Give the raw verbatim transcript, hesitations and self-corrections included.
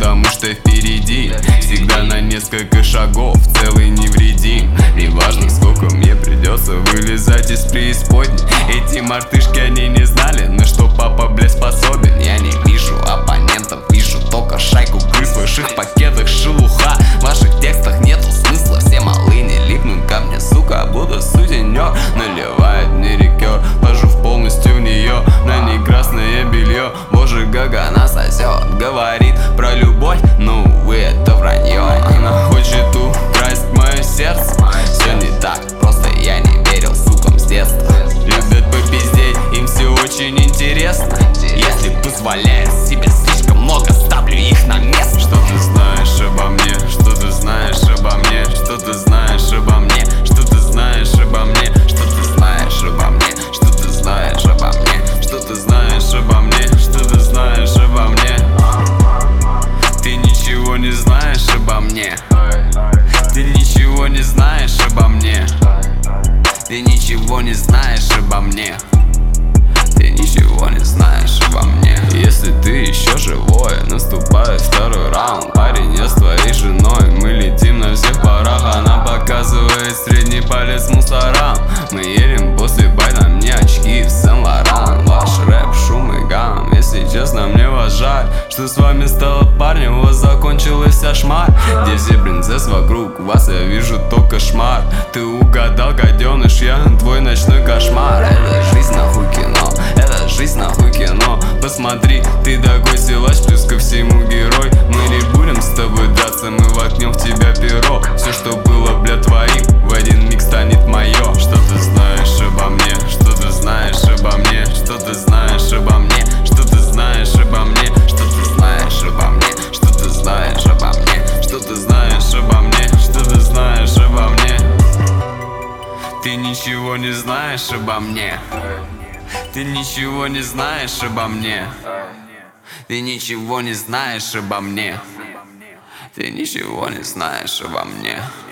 потому что впереди всегда на несколько шагов целый невредим. Неважно, сколько мне придется вылезать из преисподней. Эти мартышки, они не знали, на что папа, блядь, способен. Я не вижу оппонентов, вижу только шайку крыс. В ваших пакетах шелуха, в ваших текстах нету смысла. Все малые не липнут ко мне, сука, будто сутенер. Наливает мне рекер, ложу в полностью в нее. На ней красное белье, боже, как она сосет. Говорит про любовь, ну вы это вранье. Она хочет украсть мое сердце. Все не так, просто я не верил сукам с детства. Любят попиздеть, им все очень интересно. Если позволяет себе слишком много, ставлю их на место. Что ты знаешь обо мне? Что ты знаешь обо мне? Что ты знаешь обо мне? Что ты знаешь обо мне? Что ты знаешь обо мне? Что ты знаешь обо мне? Что ты знаешь обо мне? Что ты знаешь обо мне? Ты ничего не знаешь обо мне. Ты ничего не знаешь обо мне. Ты ничего не знаешь обо мне. Ты ничего не знаешь обо мне. Если ты еще живой, наступает второй раунд. Парень, я с твоей женой, мы летим на всех парах. Она показывает средний палец мусорам. Мы едем после байта, мне очки в Сен-Лоран. Ваш рэп, шум и гам. Если честно, мне вас жаль, что с вами стало парнем, у вас закончилась вся шмаль. Где все принцесс вокруг, у вас я вижу только кошмар. Ты угадал, гаденыш, я твой ночной кошмар. Это жизнь нахуй кино, это жизнь нахуй кино. Посмотри, ты такой силач, плюс ко всему герой. Мы не будем с тобой драться, мы воткнем в тебя перо. Все, что было, бля, твоим, в один миг станет мое. Что ты знаешь обо мне? Что ты знаешь обо мне? Что ты знаешь обо мне? Что ты знаешь обо мне? Что ты знаешь обо мне? Что ты знаешь обо мне? Что ты знаешь обо мне? Что ты знаешь обо мне? Ты ничего не знаешь обо мне. Ты ничего не знаешь обо мне. Ты ничего не знаешь обо мне. Ты ничего не знаешь обо мне.